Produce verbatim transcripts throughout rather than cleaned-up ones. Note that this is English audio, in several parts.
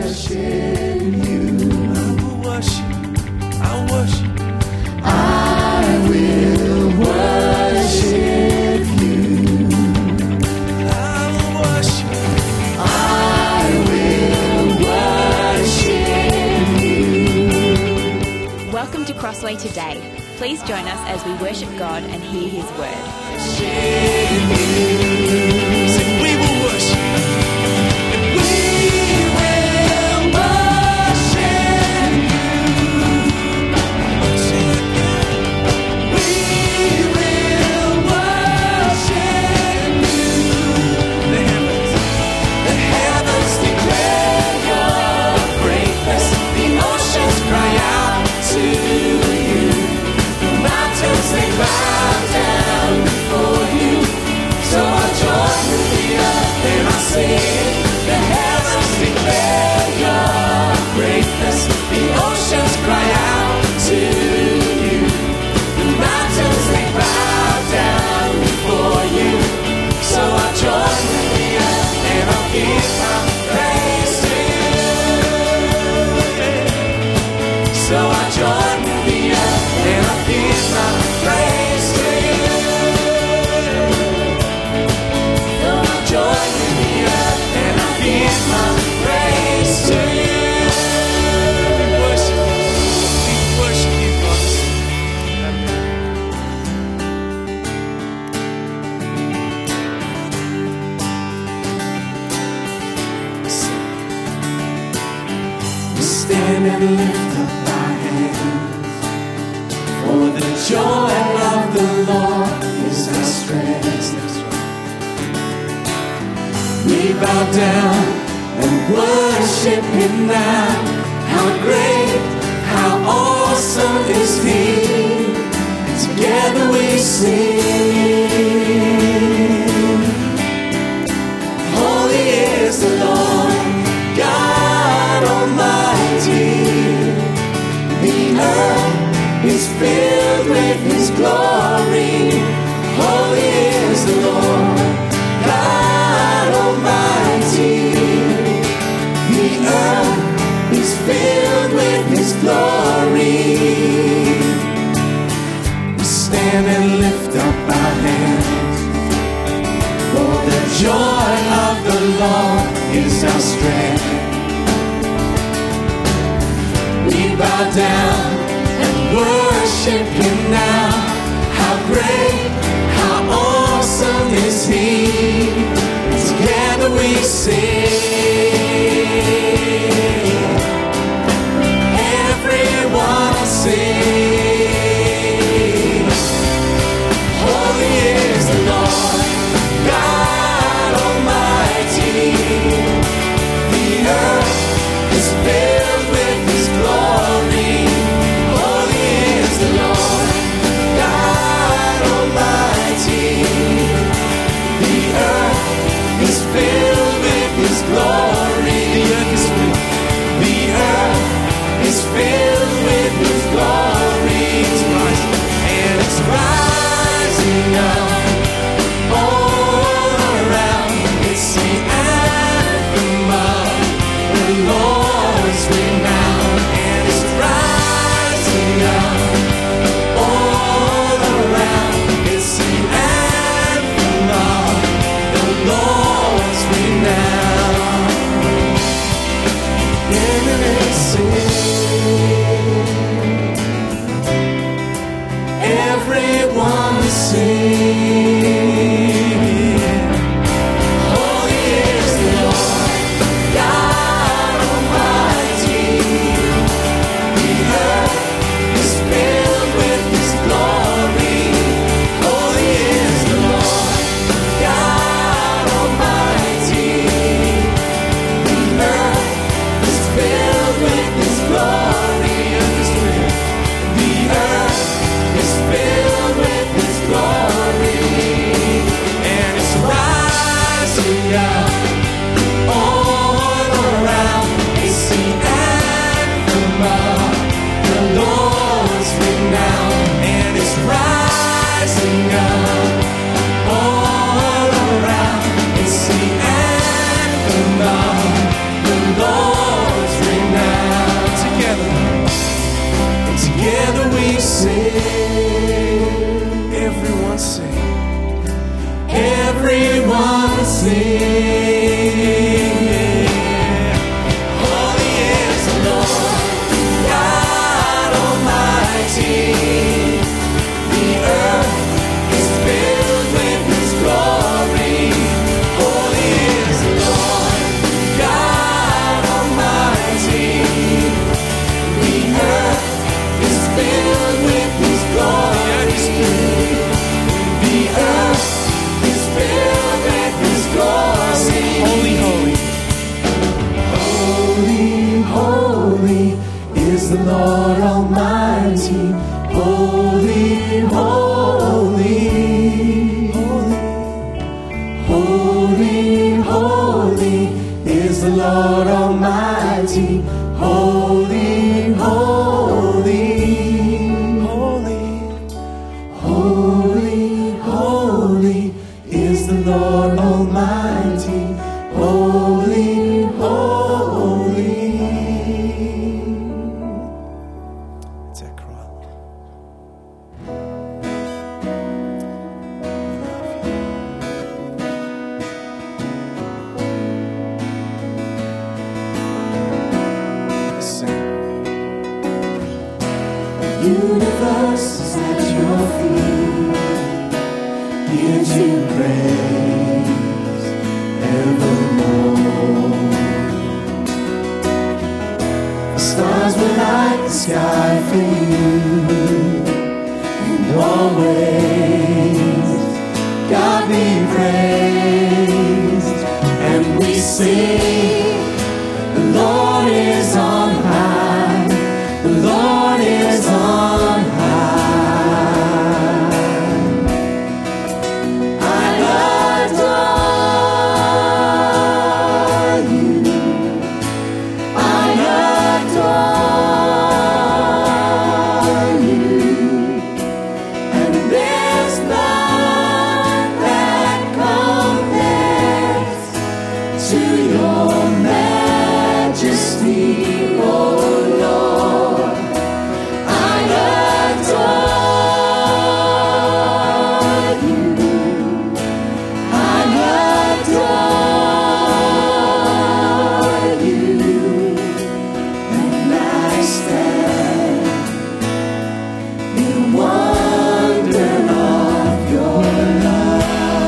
worship you. I will worship. I'll worship. I will worship you. I will worship. I will worship you. Welcome to Crossway today. Please join us as we worship God and hear His word. Sing, we will worship. And we will worship you. Worship you. We will worship you. The heavens, the heavens declare your greatness. The oceans cry out to you. The mountains they bow down before you. So I join with the earth and I sing. The heavens declare your greatness. The oceans cry out to you. The mountains they bow down before you. So I join with the earth and I'll give my praise to you. So I join with the earth and I'll give my praise to you. So I join with the earth and I'll give my praise to you. We worship you. We worship you, God. We stand and lift up our hands, for the joy of the Lord is our strength. We bow down and worship Him now. How great, how awesome is He. Together we sing. Holy is the Lord, God Almighty. The earth is filled with His glory. Holy is the Lord, God Almighty. The earth is filled with His glory. We stand and lift up our hands, for the joy of the Lord is our strength. We bow down and worship Him now. How great, how awesome is He. Together we sing. Everyone sing. Holy is the Lord, God Almighty. The earth is filled with His glory. Holy is the Lord, God Almighty. The earth is filled with His glory. the Lord Almighty. Holy, holy, Holy, holy, holy is the Lord Almighty. Holy, holy. it's that cry. Let's sing. Universe is at your feet, gives you praise evermore. The stars will light the sky for you, and always God be praised. And we sing, the Lord is on high, the Lord is on high. I adore you, I adore you, and there's none that compares to your majesty, oh Lord. I adore you, I adore you, and I stand in wonder of your love.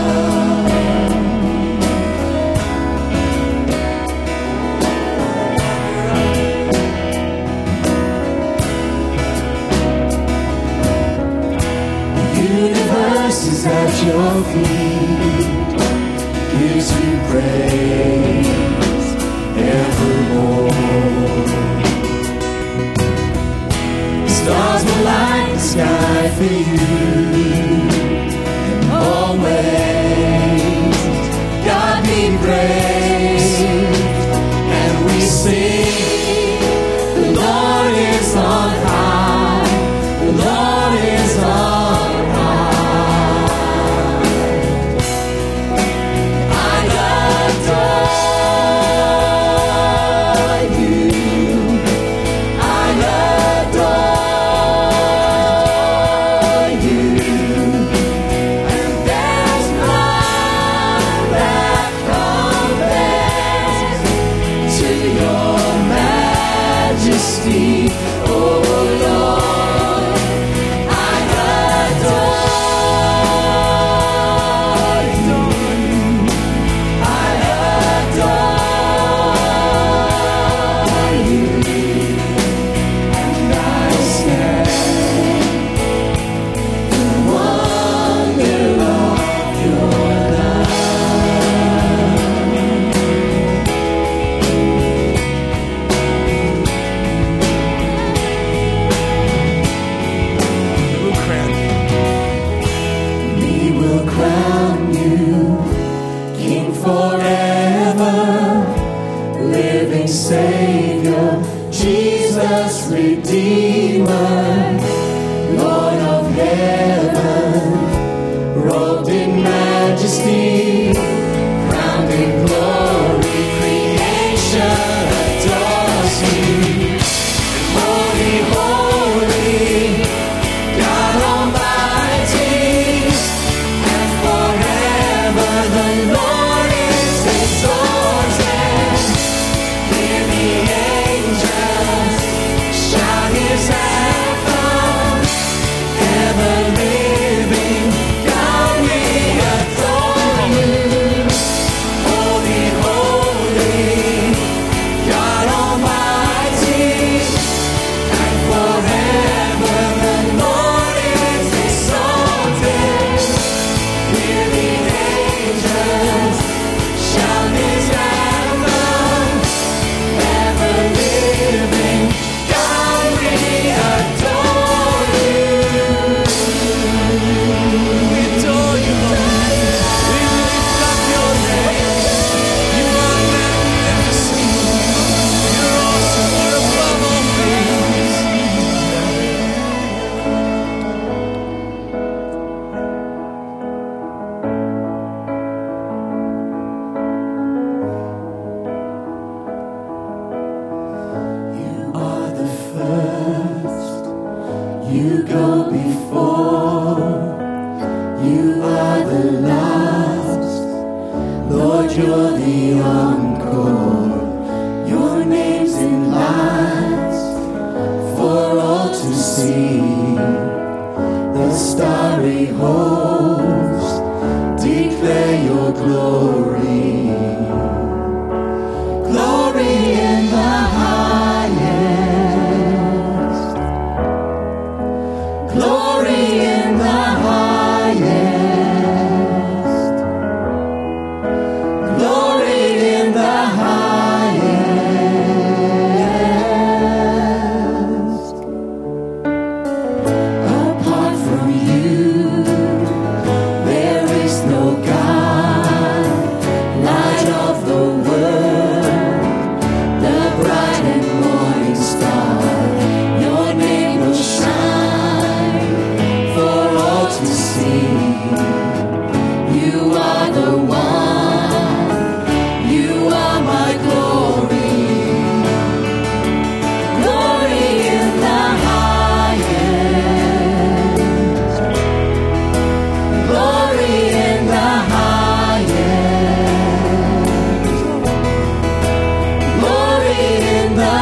The universe is at your feet, gives you praise evermore. The stars will light the sky for you, and always God be praised. And we sing, the Lord is on high, the Lord is on high. I adore you, I adore you, and there's none that compares to your majesty, oh Lord. I adore you, I adore you, and I stand in wonder of your love. We'll crown you. We will crown you King forever, living Savior, Jesus Redeemer, Lord of heaven, robed in majesty, crowned in glory, creation adores you. Holy, holy, God Almighty, and forever the Lord is exalted. Hear the angels shout His anthem. Ever living God, we adore you. Holy, holy, the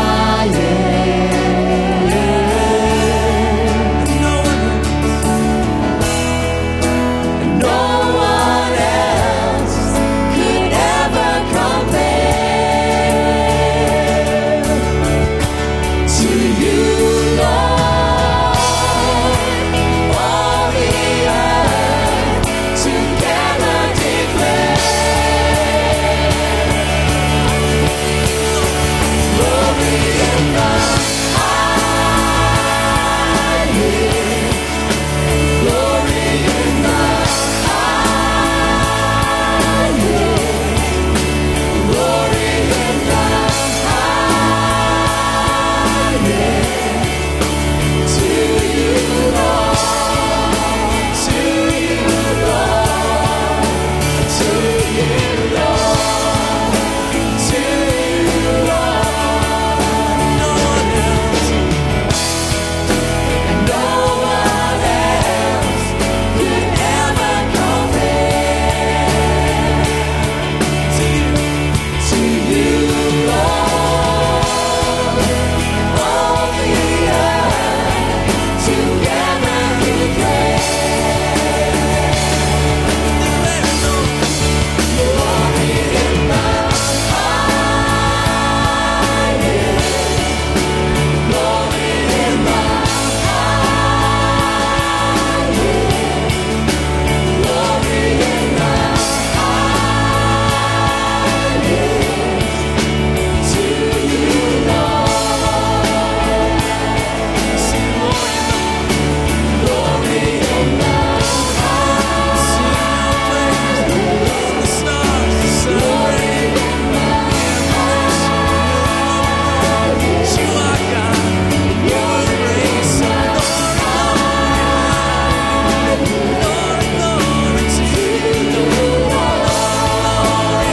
highest. No one else. No one else could ever compare to you, Lord. All the earth together declare glory in the highest. Glory in the highest. Glory in the highest. To you, Lord. To you, Lord. To you, Lord. To you, Lord. No one else. No one else could ever compare To you. to you, Lord. All the earth together declare Declare, Lord. glory in the highest. Glory in the highest. Glory in the highest. To you, Lord. Sing glory in the Glory in the Sing your praise. The stars, the sun, rain. You are God. Your grace, glory, glory, glory to you, Lord. Glory,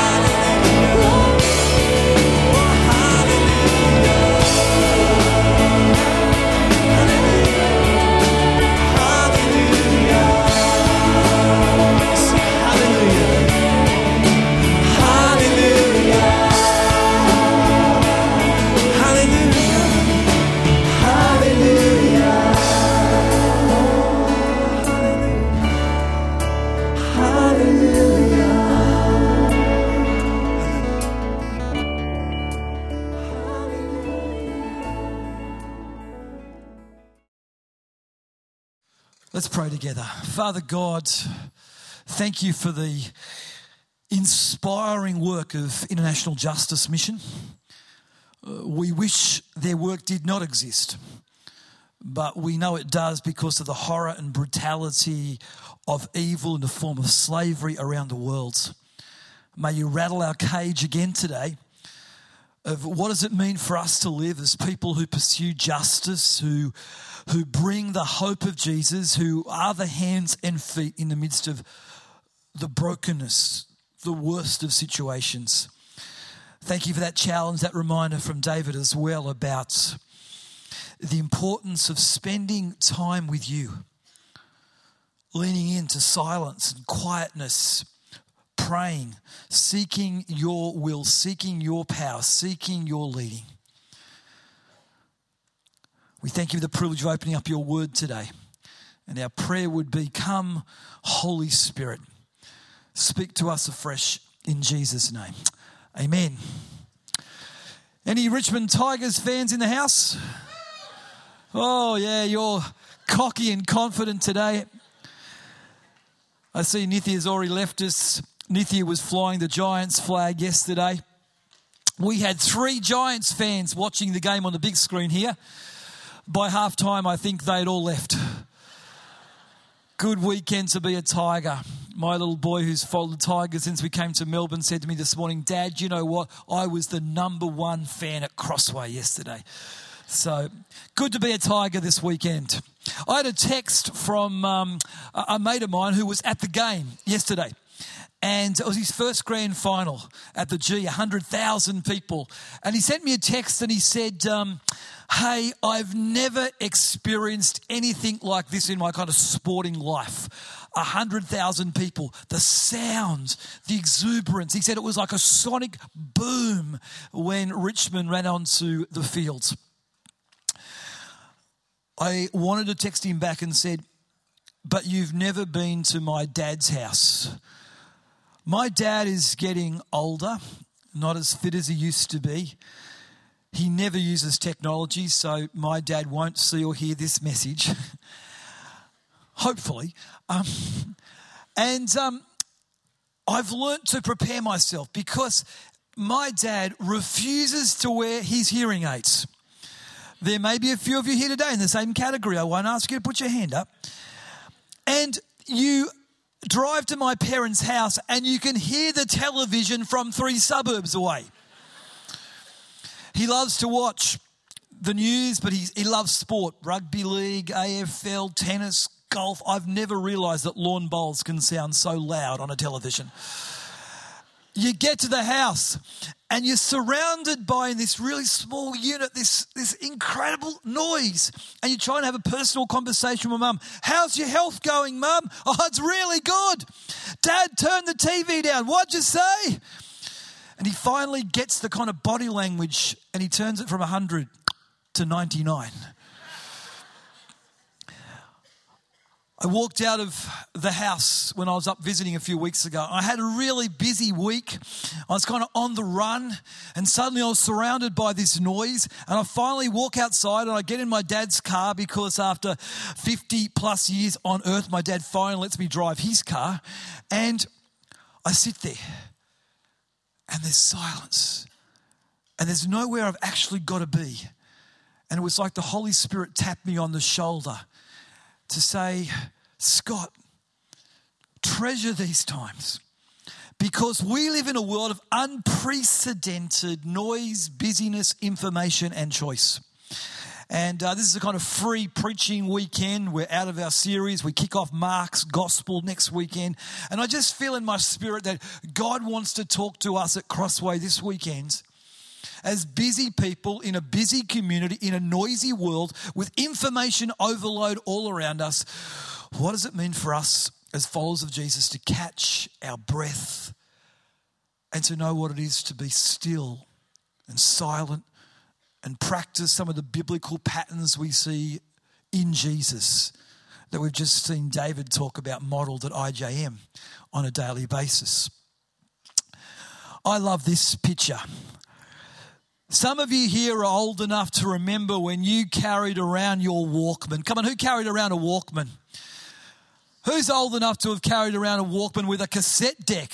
Let's pray together. Father God, thank you for the inspiring work of International Justice Mission. Uh, we wish their work did not exist, but we know it does because of the horror and brutality of evil in the form of slavery around the world. May you rattle our cage again today of what does it mean for us to live as people who pursue justice, who who bring the hope of Jesus, who are the hands and feet in the midst of the brokenness, the worst of situations. Thank you for that challenge, that reminder from David as well about the importance of spending time with you, leaning into silence and quietness, praying, seeking your will, seeking your power, seeking your leading. We thank you for the privilege of opening up your word today. And our prayer would be, come, Holy Spirit, speak to us afresh in Jesus' name. Amen. Any Richmond Tigers fans in the house? Oh, yeah, you're cocky and confident today. I see Nithia's already left us. Nithia was flying the Giants flag yesterday. We had three Giants fans watching the game on the big screen here. By halftime, I think they'd all left. Good weekend to be a Tiger. My little boy who's followed the Tigers since we came to Melbourne said to me this morning, Dad, you know what? I was the number one fan at Crossway yesterday. So good to be a Tiger this weekend. I had a text from um, a mate of mine who was at the game yesterday. And it was his first grand final at the G, one hundred thousand people. And he sent me a text and he said, um, hey, I've never experienced anything like this in my kind of sporting life. one hundred thousand people, the sound, the exuberance. He said it was like a sonic boom when Richmond ran onto the fields. I wanted to text him back and said, but you've never been to my dad's house. My dad is getting older, not as fit as he used to be. He never uses technology, so my dad won't see or hear this message. Hopefully. Um, and um, I've learnt to prepare myself because my dad refuses to wear his hearing aids. There may be a few of you here today in the same category. I won't ask you to put your hand up. And you drive to my parents' house and you can hear the television from three suburbs away. He loves to watch the news, but he, he loves sport, rugby league, A F L, tennis, golf. I've never realised that lawn bowls can sound so loud on a television. You get to the house and you're surrounded by, in this really small unit, this, this incredible noise. And you try and have a personal conversation with Mum. How's your health going, Mum? Oh, it's really good. Dad, turn the T V down. What'd you say? And he finally gets the kind of body language and he turns it from one hundred to ninety-nine. I walked out of the house when I was up visiting a few weeks ago. I had a really busy week. I was kind of on the run and suddenly I was surrounded by this noise and I finally walk outside and I get in my dad's car because after fifty plus years on earth, my dad finally lets me drive his car, and I sit there and there's silence and there's nowhere I've actually got to be. And it was like the Holy Spirit tapped me on the shoulder to say, Scott, treasure these times because we live in a world of unprecedented noise, busyness, information, and choice. And uh, this is a kind of free preaching weekend. We're out of our series. We kick off Mark's Gospel next weekend. And I just feel in my spirit that God wants to talk to us at Crossway this weekend. As busy people in a busy community, in a noisy world, with information overload all around us, what does it mean for us as followers of Jesus to catch our breath and to know what it is to be still and silent and practice some of the biblical patterns we see in Jesus that we've just seen David talk about modelled at I J M on a daily basis? I love this picture. Some of you here are old enough to remember when you carried around your Walkman. Come on, who carried around a Walkman? Who's old enough to have carried around a Walkman with a cassette deck?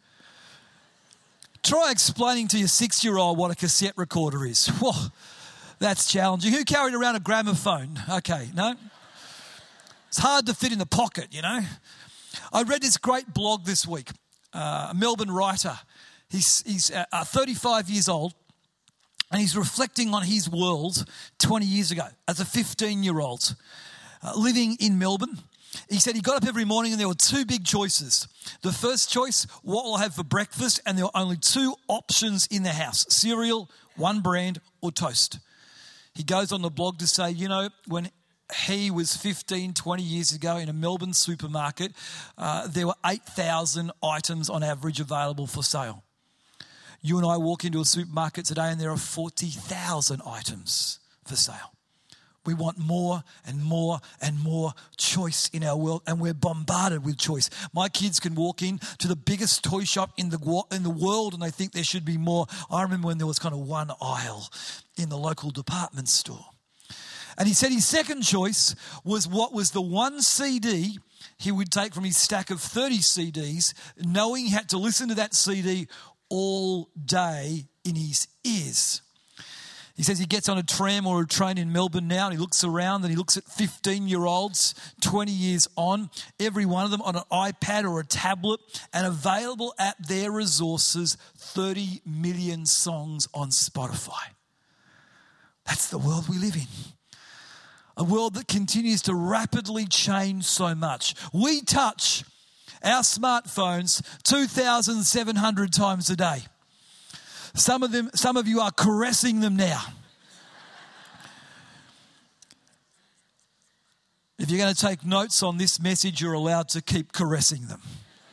Try explaining to your six-year-old what a cassette recorder is. Whoa, that's challenging. Who carried around a gramophone? Okay, no? It's hard to fit in the pocket, you know. I read this great blog this week. Uh, a Melbourne writer. He's, he's uh, thirty-five years old. And he's reflecting on his world twenty years ago as a fifteen-year-old uh, living in Melbourne. He said he got up every morning and there were two big choices. The first choice, what will I have for breakfast? And there were only two options in the house, cereal, one brand, or toast. He goes on the blog to say, you know, when he was fifteen, twenty years ago in a Melbourne supermarket, uh, there were eight thousand items on average available for sale. You and I walk into a supermarket today and there are forty thousand items for sale. We want more and more and more choice in our world, and we're bombarded with choice. My kids can walk in to the biggest toy shop in the in the world and they think there should be more. I remember when there was kind of one aisle in the local department store. And he said his second choice was what was the one C D he would take from his stack of thirty C Ds, knowing he had to listen to that C D all day in his ears. He says he gets on a tram or a train in Melbourne now and he looks around and he looks at fifteen-year-olds, twenty years on, every one of them on an iPad or a tablet, and available at their resources, thirty million songs on Spotify. That's the world we live in. A world that continues to rapidly change so much. We touch our smartphones two thousand seven hundred times a day. Some of them, some of you are caressing them now. If you're going to take notes on this message, you're allowed to keep caressing them.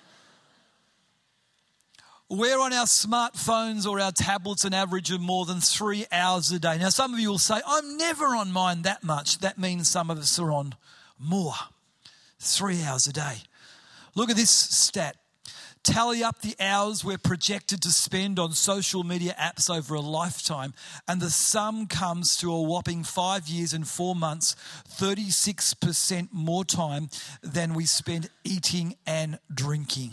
We're on our smartphones or our tablets an average of more than three hours a day. Now, some of you will say, I'm never on mine that much. That means some of us are on more. Three hours a day. Look at this stat. Tally up the hours we're projected to spend on social media apps over a lifetime, and the sum comes to a whopping five years and four months, thirty-six percent more time than we spend eating and drinking.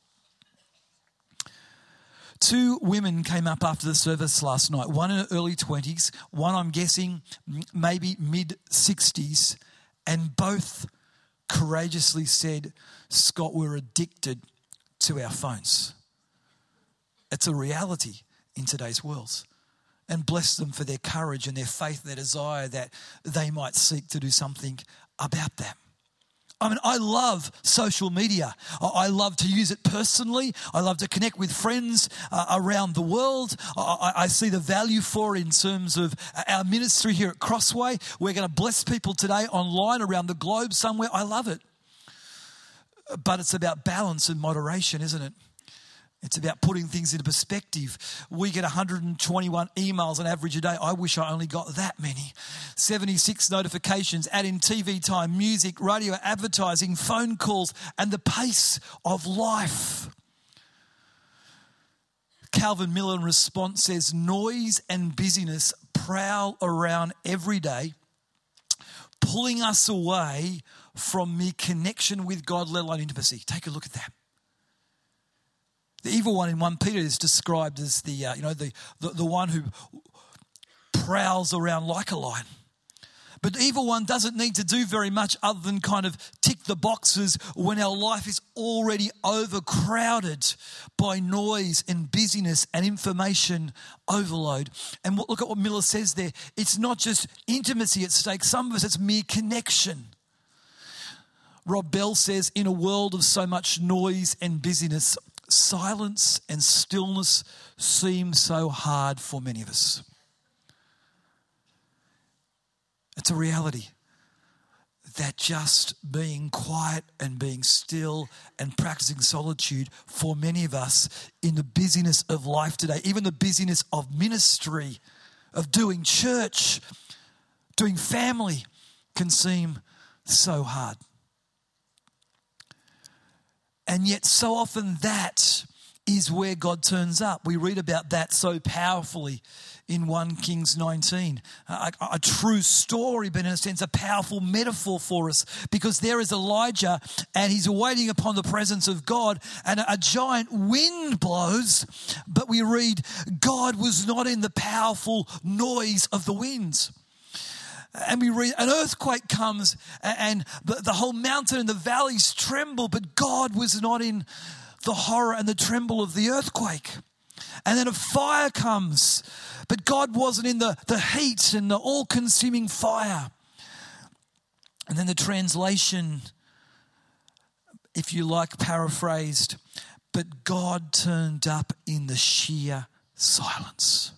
Two women came up after the service last night, one in her early twenties, one I'm guessing maybe mid-sixties, and both courageously said, Scott, we're addicted to our phones. It's a reality in today's world. And bless them for their courage and their faith, their desire that they might seek to do something about that. I mean, I love social media. I love to use it personally. I love to connect with friends uh, around the world. I, I see the value for it in terms of our ministry here at Crossway. We're going to bless people today online around the globe somewhere. I love it. But it's about balance and moderation, isn't it? It's about putting things into perspective. We get one hundred twenty-one emails on average a day. I wish I only got that many. seventy-six notifications, add in T V time, music, radio, advertising, phone calls, and the pace of life. Calvin Miller in response says, noise and busyness prowl around every day, pulling us away from mere connection with God, let alone intimacy. Take a look at that. The evil one in First Peter is described as the, uh, you know, the, the, the one who prowls around like a lion. But the evil one doesn't need to do very much other than kind of tick the boxes when our life is already overcrowded by noise and busyness and information overload. And look at what Miller says there. It's not just intimacy at stake. Some of us, it's mere connection. Rob Bell says, in a world of so much noise and busyness, silence and stillness seem so hard for many of us. It's a reality that just being quiet and being still and practicing solitude for many of us in the busyness of life today, even the busyness of ministry, of doing church, doing family, can seem so hard. And yet so often that is where God turns up. We read about that so powerfully in First Kings nineteen. A, a true story, but in a sense a powerful metaphor for us, because there is Elijah and he's waiting upon the presence of God, and a, a giant wind blows, but we read God was not in the powerful noise of the winds. And we read an earthquake comes and the, the whole mountain and the valleys tremble, but God was not in the horror and the tremble of the earthquake. And then a fire comes, but God wasn't in the, the heat and the all-consuming fire. And then the translation, if you like, paraphrased, but God turned up in the sheer silence.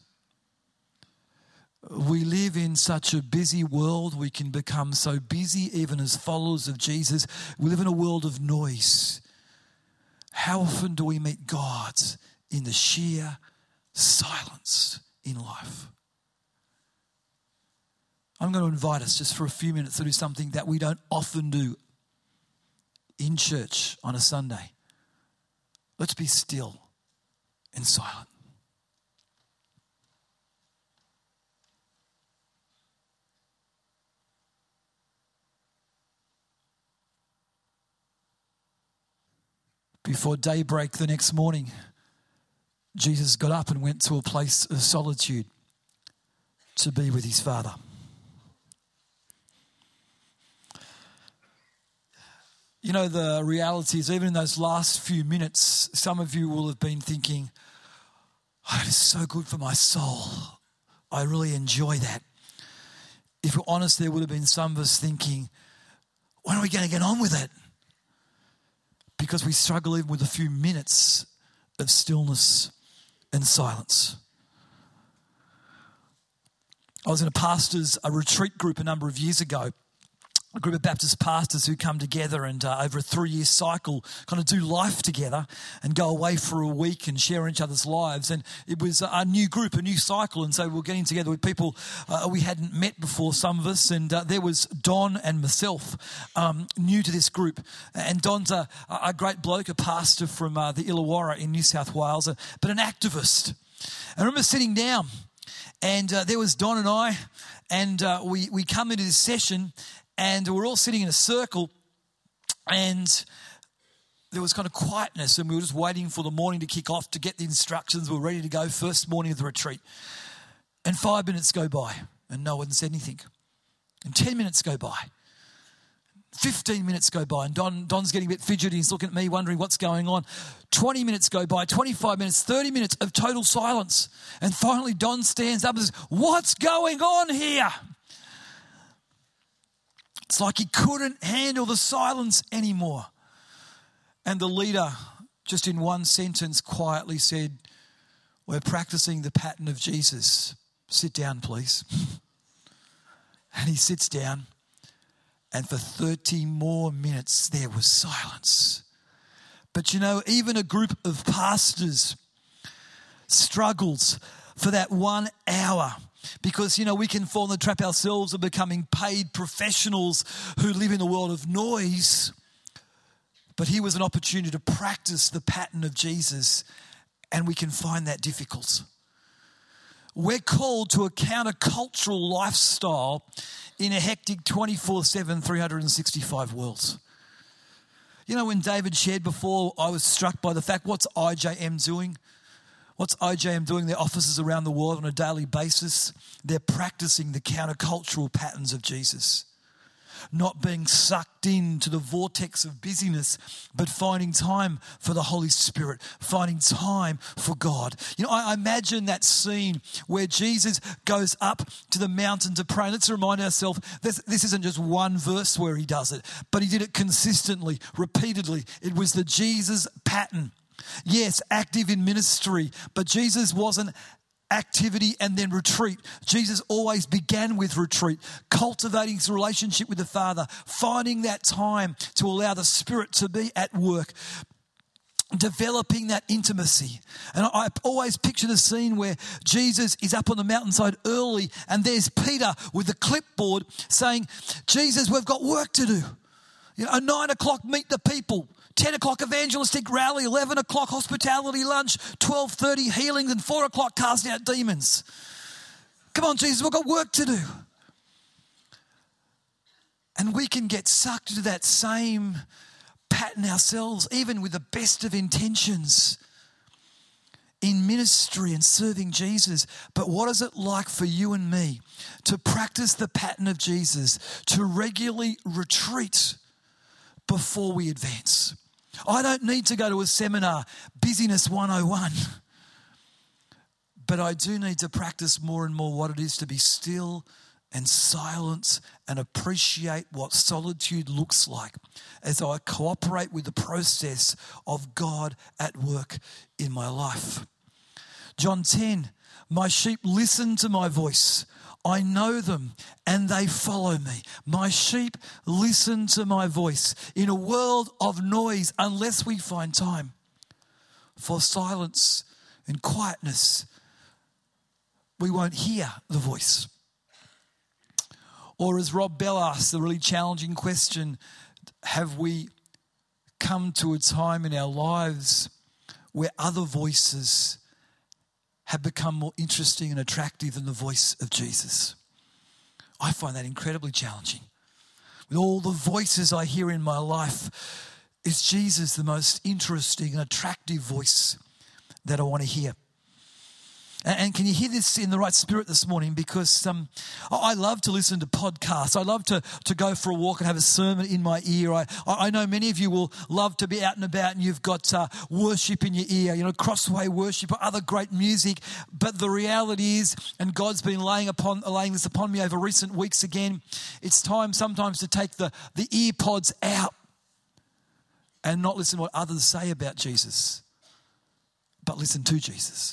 We live in such a busy world. We can become so busy even as followers of Jesus. We live in a world of noise. How often do we meet God in the sheer silence in life? I'm going to invite us just for a few minutes to do something that we don't often do in church on a Sunday. Let's be still and silent. Before daybreak the next morning, Jesus got up and went to a place of solitude to be with his Father. You know, the reality is, even in those last few minutes, some of you will have been thinking, oh, it is so good for my soul. I really enjoy that. If we're honest, there would have been some of us thinking, when are we going to get on with it? Because we struggle even with a few minutes of stillness and silence. I was in a pastor's a retreat group a number of years ago, a group of Baptist pastors who come together and uh, over a three-year cycle kind of do life together and go away for a week and share each other's lives. And it was a new group, a new cycle. And so we were getting together with people uh, we hadn't met before, some of us. And uh, there was Don and myself, um, new to this group. And Don's a, a great bloke, a pastor from uh, the Illawarra in New South Wales, uh, but an activist. I remember sitting down and uh, there was Don and I, and uh, we, we come into this session. And we're all sitting in a circle, and there was kind of quietness, and we were just waiting for the morning to kick off to get the instructions. We were ready to go, first morning of the retreat. And five minutes go by, and no one said anything. And ten minutes go by. Fifteen minutes go by, and Don, Don's getting a bit fidgety. He's looking at me, wondering what's going on. Twenty minutes go by, twenty-five minutes, thirty minutes of total silence. And finally, Don stands up and says, "What's going on here?" It's like he couldn't handle the silence anymore. And the leader, just in one sentence, quietly said, "We're practicing the pattern of Jesus. Sit down, please." And he sits down, and for thirty more minutes there was silence. But you know, even a group of pastors struggles for that one hour. Because, you know, we can fall in the trap ourselves of becoming paid professionals who live in a world of noise. But here was an opportunity to practice the pattern of Jesus, and we can find that difficult. We're called to a countercultural lifestyle in a hectic twenty-four seven, three hundred sixty-five world. You know, when David shared before, I was struck by the fact, what's I J M doing? What's I J M doing? Their offices around the world on a daily basis. They're practicing the countercultural patterns of Jesus. Not being sucked into the vortex of busyness, but finding time for the Holy Spirit, finding time for God. You know, I imagine that scene where Jesus goes up to the mountain to pray. Let's remind ourselves, this, this isn't just one verse where he does it, but he did it consistently, repeatedly. It was the Jesus pattern. Yes, active in ministry, but Jesus wasn't activity and then retreat. Jesus always began with retreat, cultivating his relationship with the Father, finding that time to allow the Spirit to be at work, developing that intimacy. And I, I always picture the scene where Jesus is up on the mountainside early, and there's Peter with a clipboard saying, "Jesus, we've got work to do. You know, at nine o'clock, meet the people. ten o'clock evangelistic rally, eleven o'clock hospitality lunch, twelve thirty healings, and four o'clock casting out demons. Come on, Jesus, we've got work to do." And we can get sucked into that same pattern ourselves, even with the best of intentions in ministry and serving Jesus. But what is it like for you and me to practice the pattern of Jesus, to regularly retreat before we advance? I don't need to go to a seminar, Busyness one oh one. But I do need to practice more and more what it is to be still and silent and appreciate what solitude looks like as I cooperate with the process of God at work in my life. John ten, "My sheep listen to my voice. I know them and they follow me. My sheep listen to my voice." In a world of noise, unless we find time for silence and quietness, we won't hear the voice. Or as Rob Bell asked, the really challenging question, have we come to a time in our lives where other voices have become more interesting and attractive than the voice of Jesus? I find that incredibly challenging. With all the voices I hear in my life, is Jesus the most interesting and attractive voice that I want to hear? And can you hear this in the right spirit this morning? Because um, I love to listen to podcasts. I love to, to go for a walk and have a sermon in my ear. I, I know many of you will love to be out and about and you've got uh, worship in your ear, you know, Crossway worship or other great music. But the reality is, and God's been laying upon laying this upon me over recent weeks again, it's time sometimes to take the, the ear pods out and not listen to what others say about Jesus, but listen to Jesus.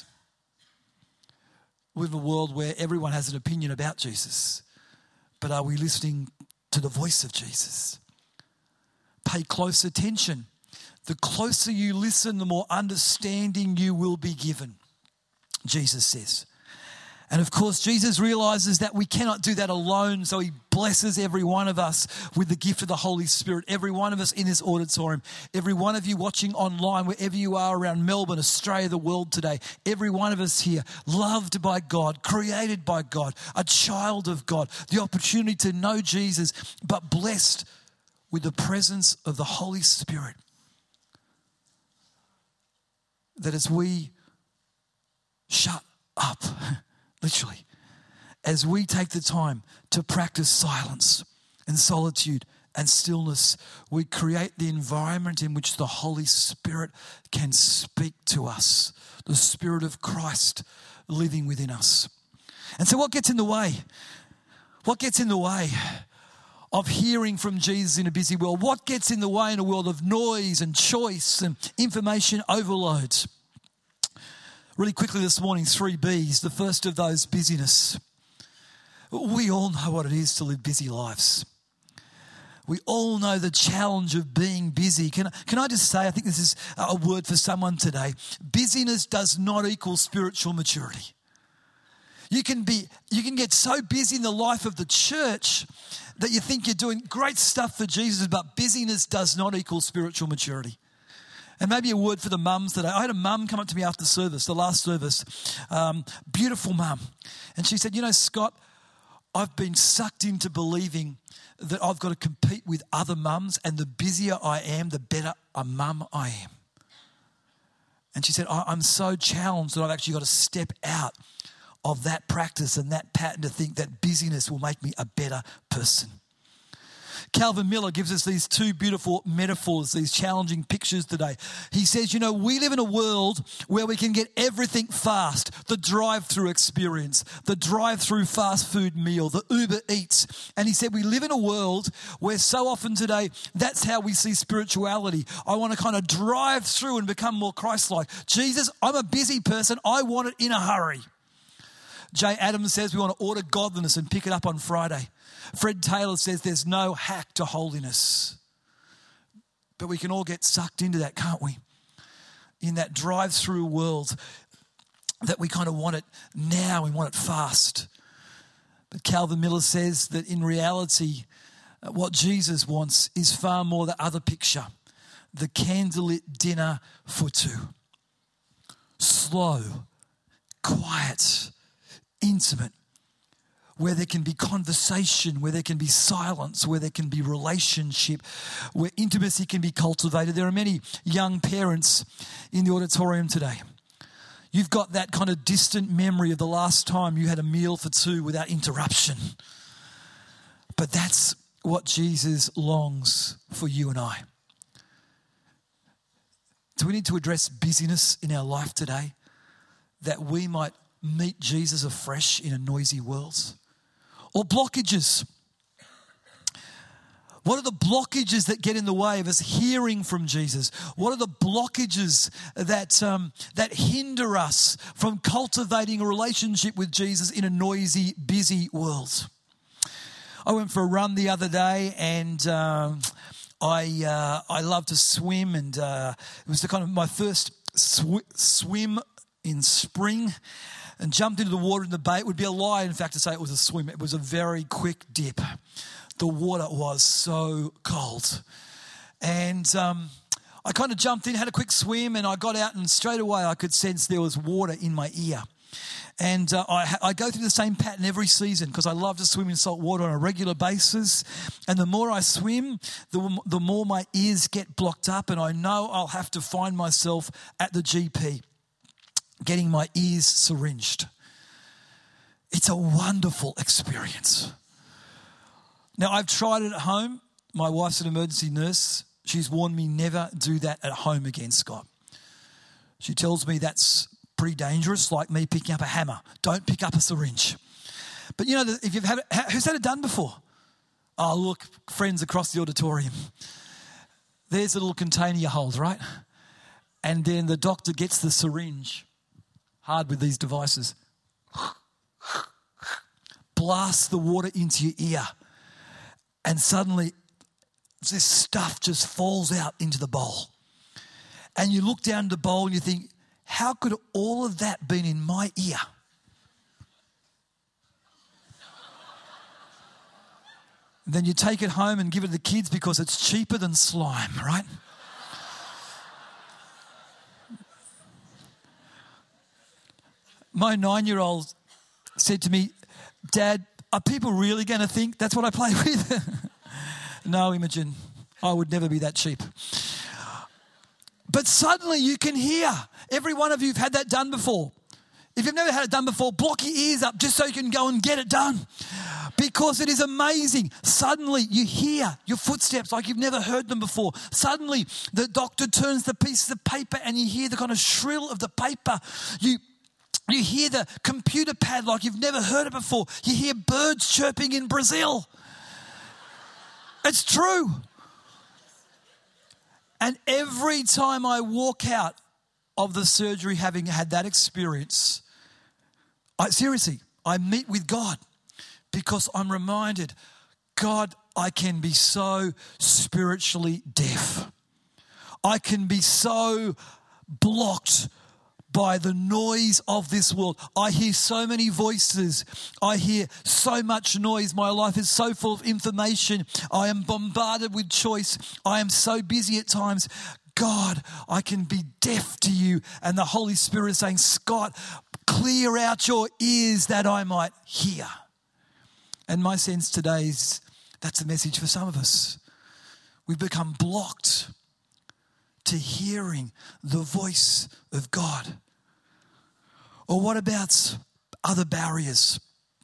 We live in a world where everyone has an opinion about Jesus, but are we listening to the voice of Jesus. Pay close attention. The closer you listen, the more understanding you will be given, Jesus says. And of course, Jesus realizes that we cannot do that alone, so he blesses every one of us with the gift of the Holy Spirit. Every one of us in this auditorium, every one of you watching online, wherever you are around Melbourne, Australia, the world today, every one of us here, loved by God, created by God, a child of God, the opportunity to know Jesus, but blessed with the presence of the Holy Spirit. That as we shut up, literally, as we take the time to practice silence and solitude and stillness, we create the environment in which the Holy Spirit can speak to us, the Spirit of Christ living within us. And so what gets in the way? What gets in the way of hearing from Jesus in a busy world? What gets in the way in a world of noise and choice and information overload? Really quickly this morning, three B's. The first of those, busyness. We all know what it is to live busy lives. We all know the challenge of being busy. Can, can I just say, I think this is a word for someone today. Busyness does not equal spiritual maturity. You can be, you can get so busy in the life of the church that you think you're doing great stuff for Jesus, but busyness does not equal spiritual maturity. And maybe a word for the mums today. I had a mum come up to me after service, the last service, um, beautiful mum. And she said, you know, Scott, I've been sucked into believing that I've got to compete with other mums, and the busier I am, the better a mum I am. And she said, I'm so challenged that I've actually got to step out of that practice and that pattern to think that busyness will make me a better person. Calvin Miller gives us these two beautiful metaphors, these challenging pictures today. He says, you know, we live in a world where we can get everything fast. The drive-through experience, the drive-through fast food meal, the Uber Eats. And he said, we live in a world where so often today, that's how we see spirituality. I want to kind of drive through and become more Christ-like. Jesus, I'm a busy person. I want it in a hurry. Jay Adams says we want to order godliness and pick it up on Friday. Fred Taylor says there's no hack to holiness. But we can all get sucked into that, can't we? In that drive-through world that we kind of want it now, we want it fast. But Calvin Miller says that in reality, what Jesus wants is far more the other picture. The candlelit dinner for two. Slow, quiet, intimate, where there can be conversation, where there can be silence, where there can be relationship, where intimacy can be cultivated. There are many young parents in the auditorium today. You've got that kind of distant memory of the last time you had a meal for two without interruption. But that's what Jesus longs for you and I. Do we need to address busyness in our life today that we might meet Jesus afresh in a noisy world? Or blockages? What are the blockages that get in the way of us hearing from Jesus? What are the blockages that um, that hinder us from cultivating a relationship with Jesus in a noisy, busy world? I went for a run the other day, and um, I uh, I love to swim, and uh, it was the kind of my first sw- swim in spring. And jumped into the water in the bay. It would be a lie, in fact, to say it was a swim. It was a very quick dip. The water was so cold. And um, I kind of jumped in, had a quick swim, and I got out, and straight away I could sense there was water in my ear. And uh, I, I go through the same pattern every season because I love to swim in salt water on a regular basis. And the more I swim, the, the more my ears get blocked up, and I know I'll have to find myself at the G P. Getting my ears syringed. It's a wonderful experience. Now, I've tried it at home. My wife's an emergency nurse. She's warned me never do that at home again, Scott. She tells me that's pretty dangerous, like me picking up a hammer. Don't pick up a syringe. But you know, if you've had it, who's had it done before? Oh, look, friends across the auditorium. There's a little container you hold, right? And then the doctor gets the syringe. Hard with these devices. Blast the water into your ear. and suddenly this stuff just falls out into the bowl. And you look down the bowl and you think, how could all of that been in my ear? And then you take it home and give it to the kids because it's cheaper than slime, right? My nine-year-old said to me, Dad, are people really going to think that's what I play with? No, Imogen, I would never be that cheap. But suddenly you can hear. Every one of you have had that done before. If you've never had it done before, block your ears up just so you can go and get it done. Because it is amazing. Suddenly you hear your footsteps like you've never heard them before. Suddenly the doctor turns the pieces of paper and you hear the kind of shrill of the paper. You You hear the computer pad like you've never heard it before. You hear birds chirping in Brazil. It's true. And every time I walk out of the surgery having had that experience, I seriously, I meet with God because I'm reminded, God, I can be so spiritually deaf. I can be so blocked by the noise of this world. I hear so many voices. I hear so much noise. My life is so full of information. I am bombarded with choice. I am so busy at times. God, I can be deaf to you. And the Holy Spirit is saying, Scott, clear out your ears that I might hear. And my sense today is that's a message for some of us. We've become blocked to hearing the voice of God. Or what about other barriers?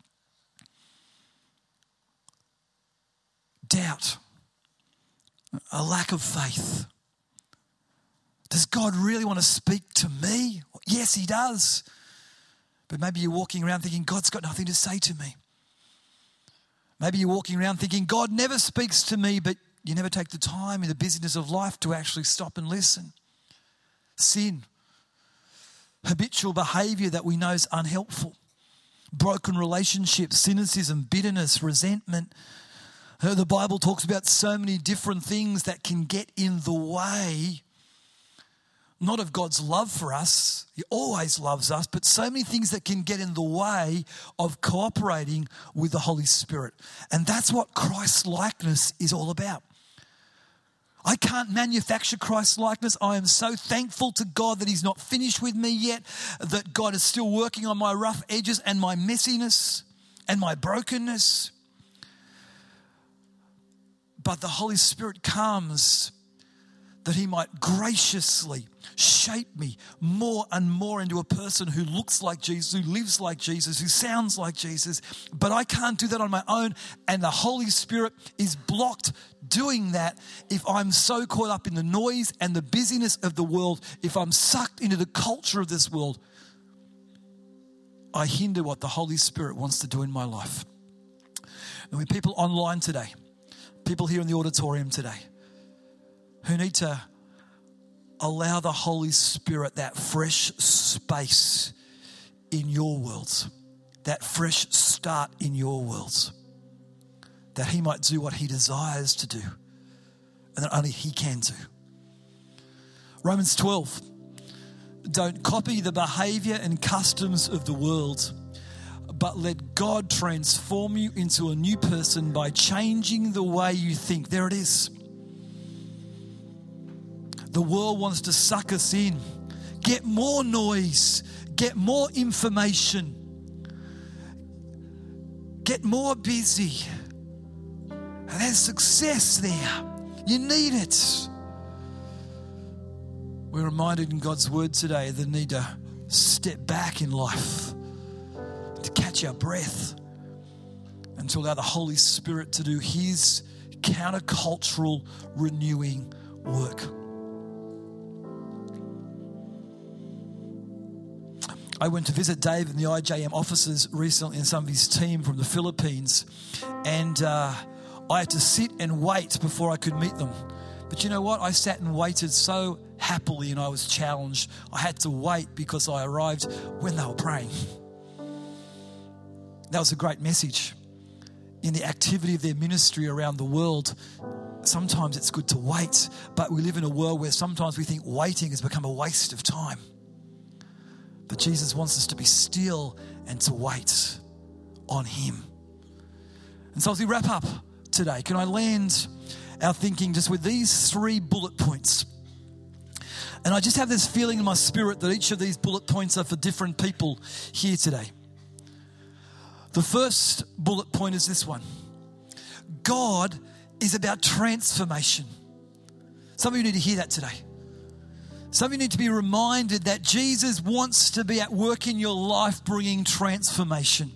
Doubt, a lack of faith. Does God really want to speak to me? Yes, he does. But maybe you're walking around thinking, God's got nothing to say to me. Maybe you're walking around thinking, God never speaks to me, but you never take the time in the busyness of life to actually stop and listen. Sin. Habitual behaviour that we know is unhelpful. Broken relationships, cynicism, bitterness, resentment. The Bible talks about so many different things that can get in the way, not of God's love for us. He always loves us, but so many things that can get in the way of cooperating with the Holy Spirit. And that's what Christ-likeness is all about. I can't manufacture Christ-likeness. I am so thankful to God that he's not finished with me yet, that God is still working on my rough edges and my messiness and my brokenness. But the Holy Spirit comes that he might graciously shape me more and more into a person who looks like Jesus, who lives like Jesus, who sounds like Jesus. But I can't do that on my own, and the Holy Spirit is blocked doing that if I'm so caught up in the noise and the busyness of the world, if I'm sucked into the culture of this world, I hinder what the Holy Spirit wants to do in my life. And with people online today, people here in the auditorium today, who need to allow the Holy Spirit that fresh space in your worlds, that fresh start in your worlds, that he might do what he desires to do and that only he can do. Romans twelve, don't copy the behavior and customs of the world, but let God transform you into a new person by changing the way you think. There it is. The world wants to suck us in. Get more noise. Get more information. Get more busy. And there's success there. You need it. We're reminded in God's word today the need to step back in life, to catch our breath, and to allow the Holy Spirit to do his countercultural renewing work. I went to visit Dave in the I J M offices recently and some of his team from the Philippines, and uh, I had to sit and wait before I could meet them. But you know what? I sat and waited so happily, and I was challenged. I had to wait because I arrived when they were praying. That was a great message. in the activity of their ministry around the world, sometimes it's good to wait, but we live in a world where sometimes we think waiting has become a waste of time. But Jesus wants us to be still and to wait on him. And so as we wrap up today, can I land our thinking just with these three bullet points? And I just have this feeling in my spirit that each of these bullet points are for different people here today. The first bullet point is this one. God is about transformation. Some of you need to hear that today. Some of you need to be reminded that Jesus wants to be at work in your life bringing transformation.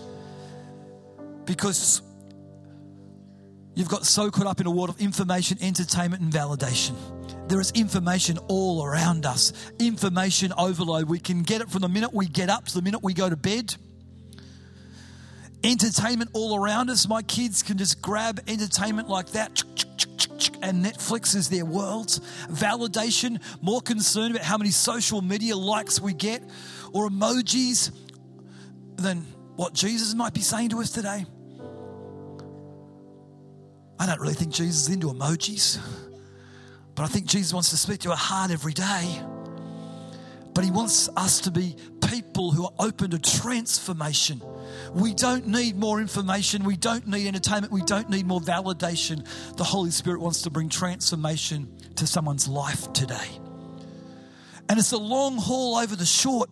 Because you've got so caught up in a world of information, entertainment, and validation. There is information all around us. Information overload. We can get it from the minute we get up to the minute we go to bed. Entertainment all around us. My kids can just grab entertainment like that, and Netflix is their world. Validation, more concerned about how many social media likes we get or emojis than what Jesus might be saying to us today. I don't really think Jesus is into emojis, but I think Jesus wants to speak to our heart every day. But he wants us to be people who are open to transformation. We don't need more information. We don't need entertainment. We don't need more validation. The Holy Spirit wants to bring transformation to someone's life today. And it's a long haul over the short.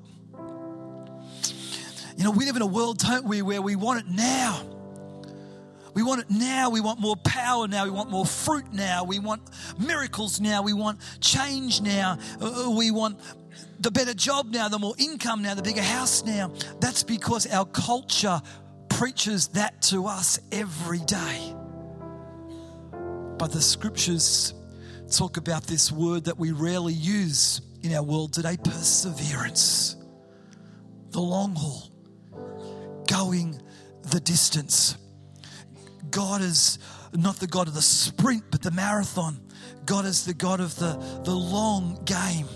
You know, we live in a world, don't we, where we want it now. We want it now. We want more power now. We want more fruit now. We want miracles now. We want change now. We want the better job now, the more income now, the bigger house now. That's because our culture preaches that to us every day. But the scriptures talk about this word that we rarely use in our world today, perseverance. The long haul, going the distance. God is not the God of the sprint, but the marathon. God is the God of the, the long game.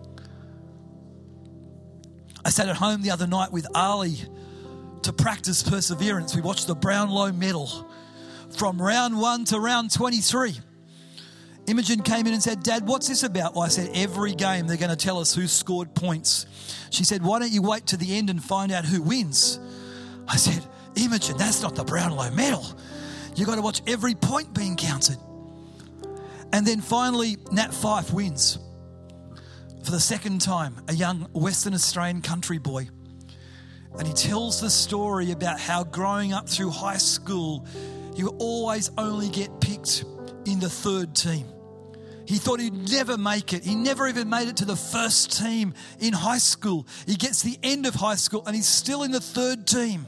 I sat at home the other night with Ali to practice perseverance. We watched the Brownlow medal from round one to round twenty-three. Imogen came in and said, "Dad, what's this about?" Well, I said, every game they're going to tell us who scored points. She said, "Why don't you wait to the end and find out who wins?" I said, "Imogen, that's not the Brownlow medal. You've got to watch every point being counted." And then finally, Nat Fyfe wins. For the second time, a young Western Australian country boy. And he tells the story about how growing up through high school, he would always only get picked in the third team. He thought he'd never make it. He never even made it to the first team in high school. He gets the end of high school and he's still in the third team.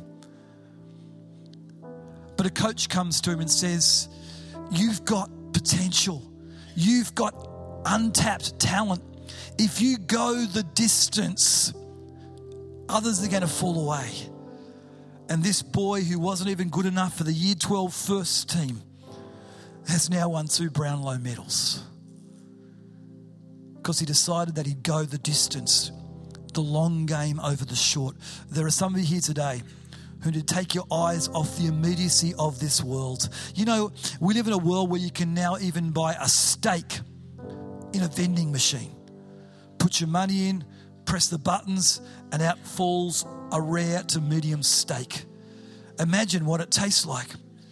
But a coach comes to him and says, "You've got potential. You've got untapped talent. If you go the distance, others are going to fall away." And this boy who wasn't even good enough for the year twelve first team has now won two Brownlow medals. Because he decided that he'd go the distance, the long game over the short. There are some of you here today who need to take your eyes off the immediacy of this world. You know, we live in a world where you can now even buy a steak in a vending machine. Put your money in, press the buttons, and out falls a rare to medium steak. Imagine what it tastes like.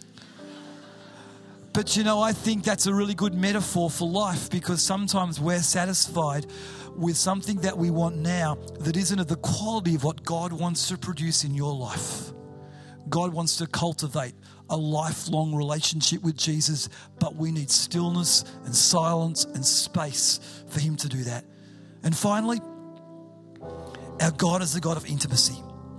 But you know, I think that's a really good metaphor for life, because sometimes we're satisfied with something that we want now that isn't of the quality of what God wants to produce in your life. God wants to cultivate a lifelong relationship with Jesus, but we need stillness and silence and space for him to do that. And finally, our God is the God of intimacy.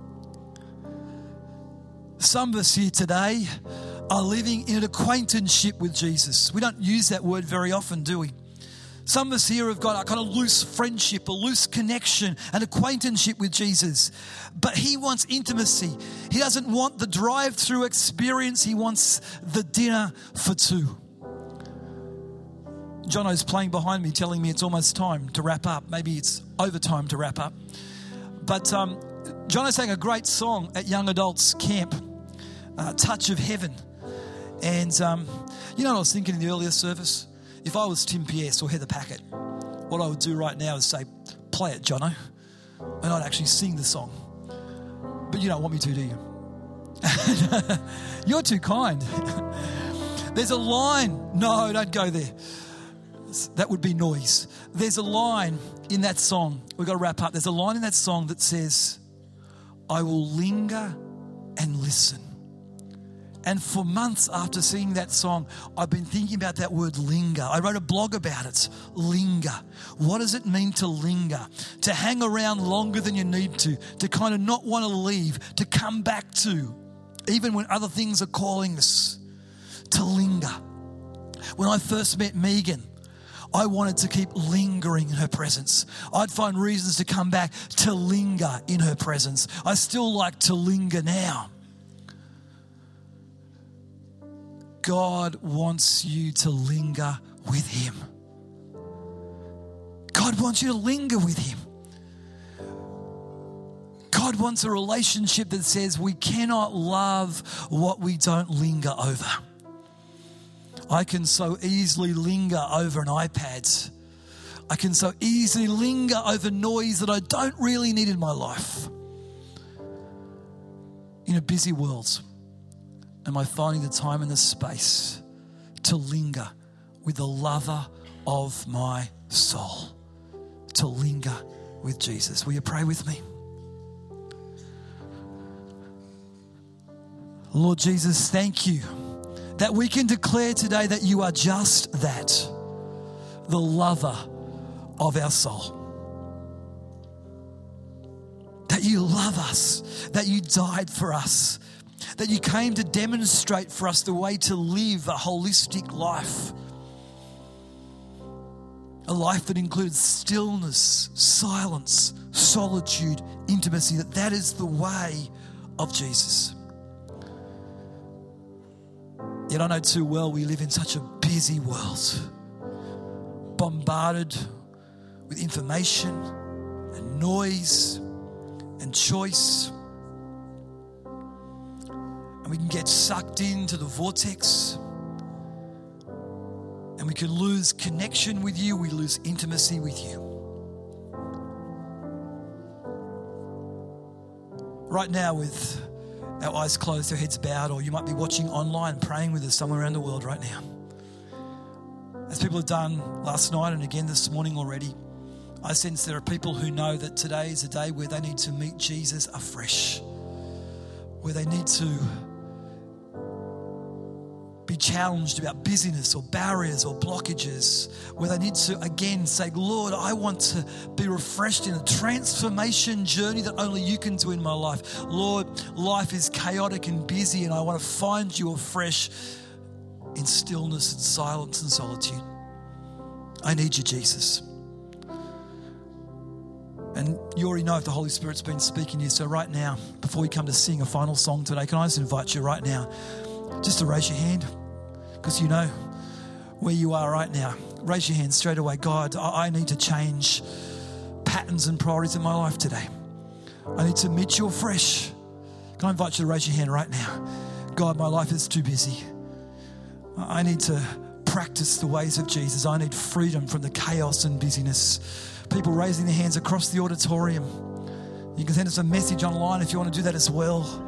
Some of us here today are living in an acquaintanceship with Jesus. We don't use that word very often, do we? Some of us here have got a kind of loose friendship, a loose connection, an acquaintanceship with Jesus. But he wants intimacy. He doesn't want the drive-through experience. He wants the dinner for two. Jono's playing behind me telling me it's almost time to wrap up. Maybe it's over time to wrap up. But um, Jono sang a great song at young adults camp uh, touch of heaven. And um, you know what I was thinking in the earlier service? If I was Tim Pierce or Heather Packett, what I would do right now is say, play it, Jono. And I'd actually sing the song. But you don't want me to, do you? You're too kind. There's a line. No, don't go there. That would be noise. There's a line in that song. We've got to wrap up. There's a line in that song that says, I will linger and listen. And for months after singing that song, I've been thinking about that word linger. I wrote a blog about it. Linger. What does it mean to linger? To hang around longer than you need to, to kind of not want to leave, to come back to, even when other things are calling us, to linger. When I first met Megan, I wanted to keep lingering in her presence. I'd find reasons to come back to linger in her presence. I still like to linger now. God wants you to linger with Him. God wants you to linger with Him. God wants a relationship that says we cannot love what we don't linger over. I can so easily linger over an iPad. I can so easily linger over noise that I don't really need in my life. In a busy world, am I finding the time and the space to linger with the lover of my soul? To linger with Jesus. Will you pray with me? Lord Jesus, thank you that we can declare today that you are just that, the lover of our soul. That you love us, that you died for us, that you came to demonstrate for us the way to live a holistic life. A life that includes stillness, silence, solitude, intimacy, that that is the way of Jesus. Yet I know too well we live in such a busy world, bombarded with information and noise and choice. And we can get sucked into the vortex and we can lose connection with you, we lose intimacy with you. Right now, with our eyes closed, our heads bowed, or you might be watching online, praying with us somewhere around the world right now. As people have done last night and again this morning already, I sense there are people who know that today is a day where they need to meet Jesus afresh, where they need to be challenged about busyness or barriers or blockages, where they need to again say, Lord, I want to be refreshed in a transformation journey that only you can do in my life. Lord, life is chaotic and busy and I want to find you afresh in stillness and silence and solitude. I need you, Jesus. And you already know if the Holy Spirit's been speaking to you. So right now, before we come to sing a final song today, can I just invite you right now just to raise your hand, because you know where you are right now. Raise your hand straight away. God, I need to change patterns and priorities in my life today. I need to meet you afresh. Can I invite you to raise your hand right now? God, my life is too busy. I need to practice the ways of Jesus. I need freedom from the chaos and busyness. People raising their hands across the auditorium. You can send us a message online if you want to do that as well.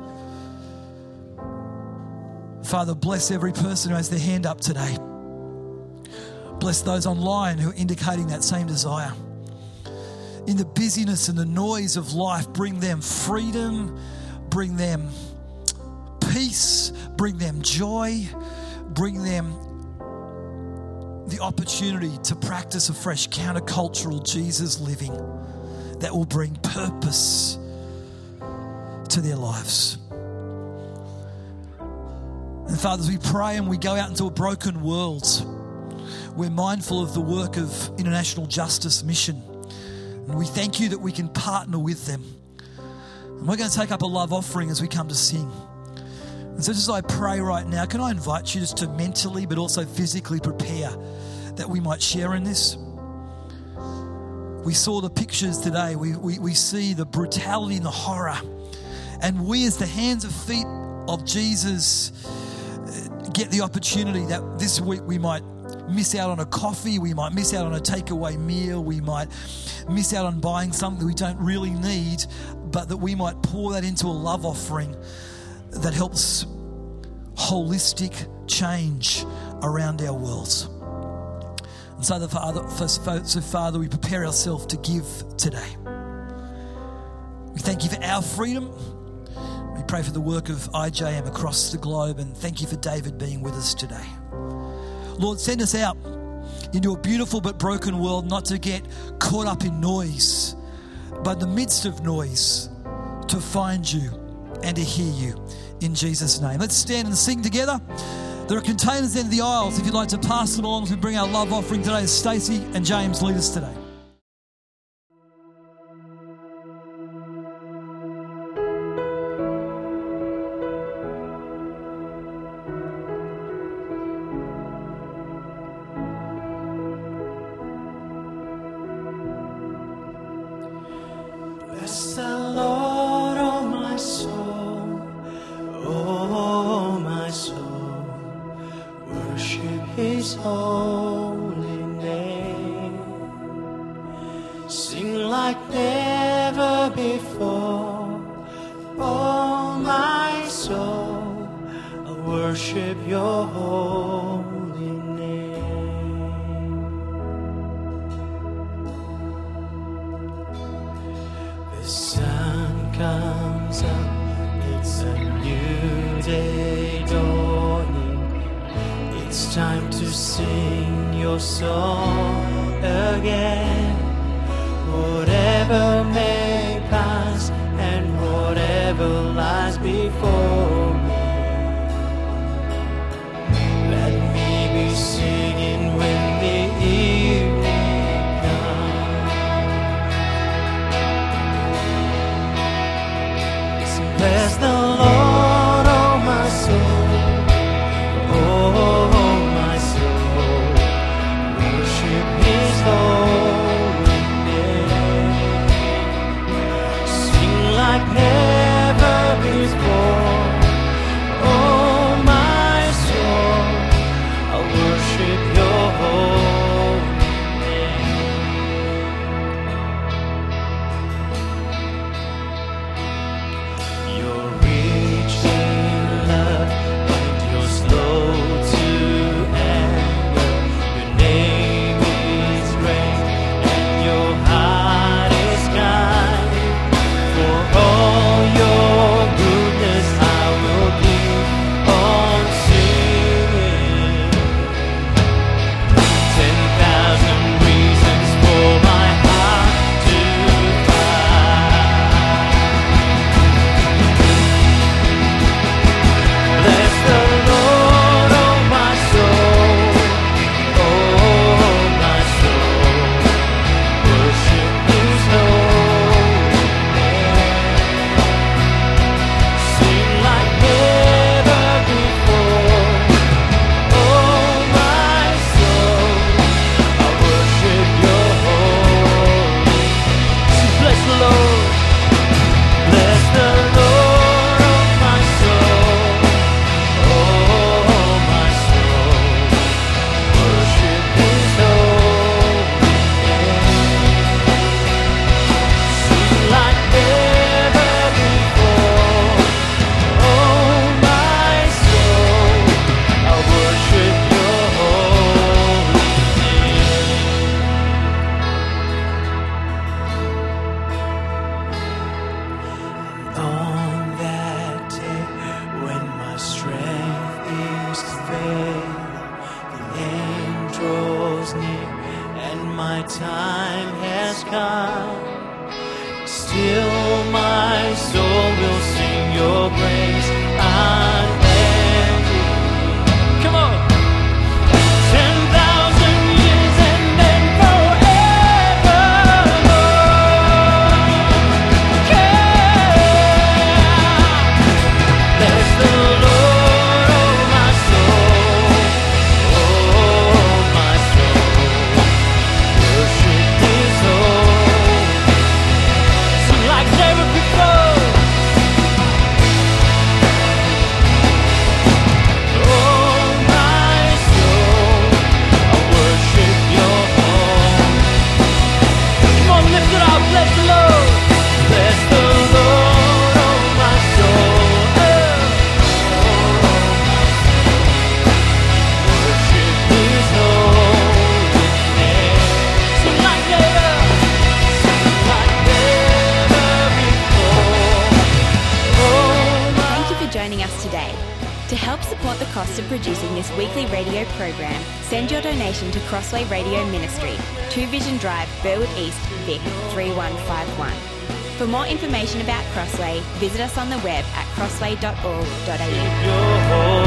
Father, bless every person who has their hand up today. Bless those online who are indicating that same desire. In the busyness and the noise of life, bring them freedom, bring them peace, bring them joy, bring them the opportunity to practice a fresh countercultural Jesus living that will bring purpose to their lives. And Father, as we pray and we go out into a broken world, we're mindful of the work of International Justice Mission. And we thank you that we can partner with them. And we're going to take up a love offering as we come to sing. And so just as I pray right now, can I invite you just to mentally but also physically prepare that we might share in this? We saw the pictures today. We, we, we see the brutality and the horror. And we as the hands and feet of Jesus get the opportunity that this week we might miss out on a coffee, we might miss out on a takeaway meal, we might miss out on buying something we don't really need, but that we might pour that into a love offering that helps holistic change around our worlds. And so, the Father, so Father, we prepare ourselves to give today. We thank you for our freedom. We pray for the work of I J M across the globe, and thank you for David being with us today. Lord, send us out into a beautiful but broken world, not to get caught up in noise, but in the midst of noise, to find you and to hear you. In Jesus' name. Let's stand and sing together. There are containers in the aisles if you'd like to pass them on as we bring our love offering today. As Stacey and James lead us today. Bless the Lord, oh my soul, oh my soul, worship His holy name. Sing like never before, oh my soul, I worship Your holy name. The sun comes up, it's a new day dawning. It's time to sing Your song again. Whatever may pass and whatever lies before me, let me be singing when the evening comes. Bless the Lord, oh my soul, oh my soul, worship His holy name. Sing like never before, oh my soul, I worship Your holy name. You're rich in love and You're slow to anger. Your name is great and Your heart is kind. For all Your goodness I will keep on singing. Ten thousand reasons for my heart to find. Bless the Lord, oh my soul, oh my soul, worship His holy name. Sing like never before, oh my soul, I worship Your holy name. Bless the Lord, bless the Lord, oh my soul, oh my soul, worship His holy name. Sing like never before, oh my soul, I worship Your holy name. On that day when my strength is failing, the end draws near and my time has come. Still my soul will sing Your praise unending. Come on. Ten thousand years and then forevermore. Yeah. Bless the Lord, oh my soul, oh my soul, worship His holy us today. To help support the cost of producing this weekly radio program, send your donation to Crossway Radio Ministry, two Vision Drive, Burwood East, Vic three one five one. For more information about Crossway, visit us on the web at crossway dot org dot a u.